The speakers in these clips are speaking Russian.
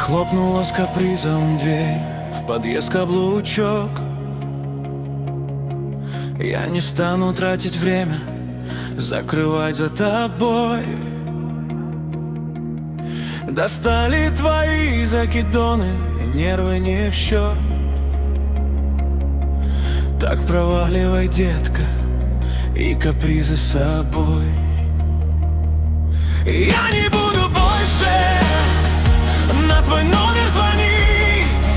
Хлопнула с капризом дверь, в подъезд каблучок. Я не стану тратить время, закрывать за тобой. Достали твои закидоны, нервы не в счет. Так проваливай, детка, и капризы с собой. Я не буду больше на твой номер звонить.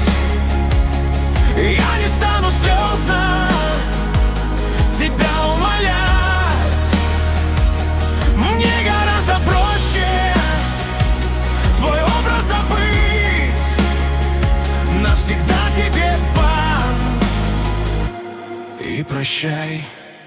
Я не стану слезно тебя умолять. Мне гораздо проще твой образ забыть. Навсегда тебе бан и прощай.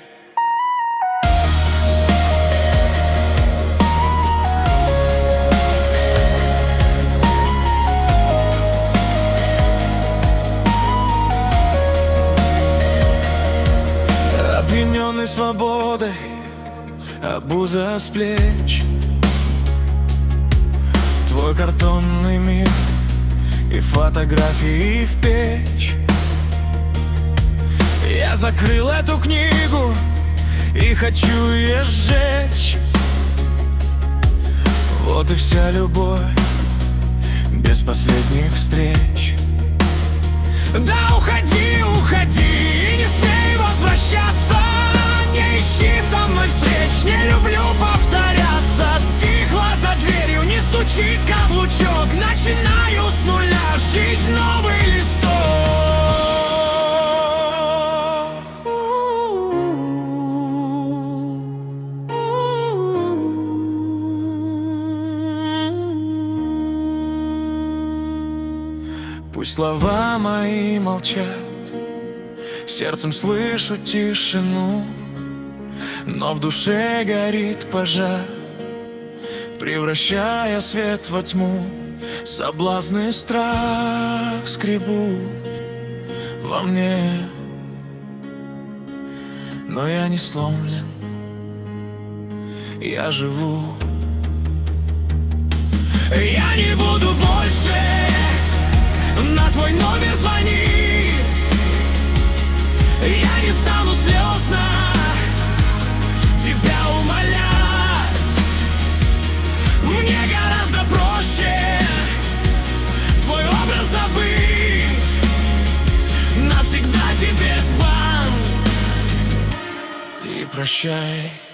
Опьяненный свободой, обуза с плеч. Твой картонный мир и фотографии в печь. Я закрыл эту книгу и хочу ее сжечь. Вот и вся любовь без последних встреч. Да уходи, уходи и не смей возвращаться. Не ищи со мной встреч, не люблю повторяться. Стихла за дверью, не стучит каблучок. Начинаю с нуля, жизнь новый листок. Пусть слова мои молчат, сердцем слышу тишину, но в душе горит пожар, превращая свет во тьму. Соблазны, страх скребут во мне, но я не сломлен, я живу. Я не буду больше на твой номер звонить. Я не стану слезно тебя умолять. Мне гораздо проще твой образ забыть. Навсегда тебе бан и прощай.